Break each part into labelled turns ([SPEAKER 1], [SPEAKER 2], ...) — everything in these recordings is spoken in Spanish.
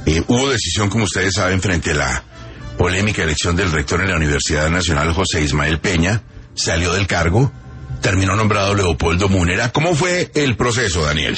[SPEAKER 1] Hubo decisión, como ustedes saben, frente a la polémica elección del rector en la Universidad Nacional, José Ismael Peña. Salió del cargo, terminó nombrado Leopoldo Múnera. ¿Cómo fue el proceso, Daniel?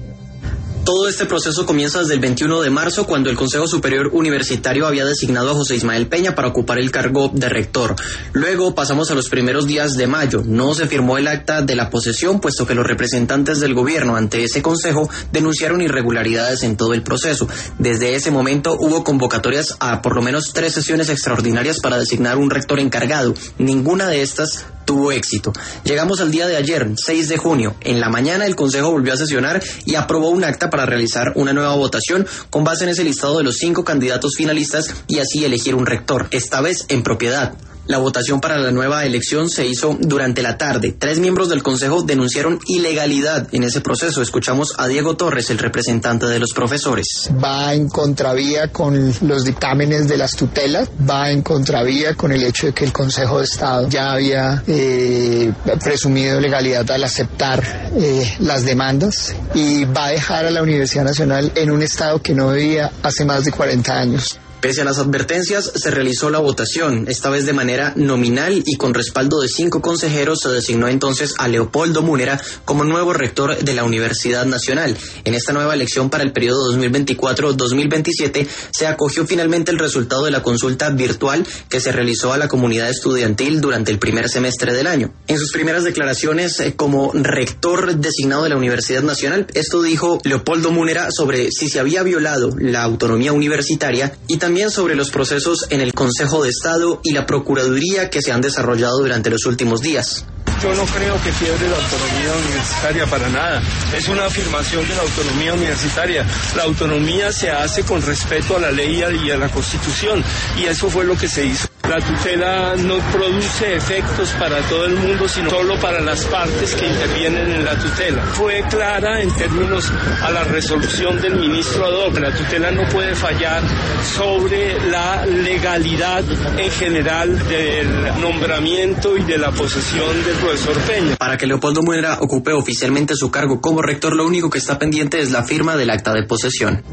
[SPEAKER 2] Todo este proceso comienza desde el 21 de marzo, cuando el Consejo Superior Universitario había designado a José Ismael Peña para ocupar el cargo de rector. Luego pasamos a los primeros días de mayo. No se firmó el acta de la posesión, puesto que los representantes del gobierno ante ese consejo denunciaron irregularidades en todo el proceso. Desde ese momento hubo convocatorias a por lo menos 3 sesiones extraordinarias para designar un rector encargado. Ninguna de estas tuvo éxito. Llegamos al día de ayer, 6 de junio. En la mañana el Consejo volvió a sesionar y aprobó un acta para realizar una nueva votación con base en ese listado de los 5 candidatos finalistas y así elegir un rector, esta vez en propiedad. La votación para la nueva elección se hizo durante la tarde. 3 miembros del Consejo denunciaron ilegalidad en ese proceso. Escuchamos a Diego Torres, el representante de los profesores.
[SPEAKER 3] Va en contravía con los dictámenes de las tutelas, va en contravía con el hecho de que el Consejo de Estado ya había presumido legalidad al aceptar las demandas y va a dejar a la Universidad Nacional en un estado que no vivía hace más de 40 años.
[SPEAKER 2] Pese a las advertencias, se realizó la votación, esta vez de manera nominal y con respaldo de 5 consejeros. Se designó entonces a Leopoldo Múnera como nuevo rector de la Universidad Nacional. En esta nueva elección para el periodo 2024-2027 se acogió finalmente el resultado de la consulta virtual que se realizó a la comunidad estudiantil durante el primer semestre del año. En sus primeras declaraciones como rector designado de la Universidad Nacional, esto dijo Leopoldo Múnera sobre si se había violado la autonomía universitaria y también sobre los procesos en el Consejo de Estado y la Procuraduría que se han desarrollado durante los últimos días.
[SPEAKER 4] Yo no creo que quiebre la autonomía universitaria para nada. Es una afirmación de la autonomía universitaria. La autonomía se hace con respeto a la ley y a la Constitución, y eso fue lo que se hizo. La tutela no produce efectos para todo el mundo, sino solo para las partes que intervienen en la tutela. Fue clara en términos a la resolución del ministro ad hoc. La tutela no puede fallar sobre la legalidad en general del nombramiento y de la posesión del profesor Peña.
[SPEAKER 2] Para que Leopoldo Múnera ocupe oficialmente su cargo como rector, lo único que está pendiente es la firma del acta de posesión.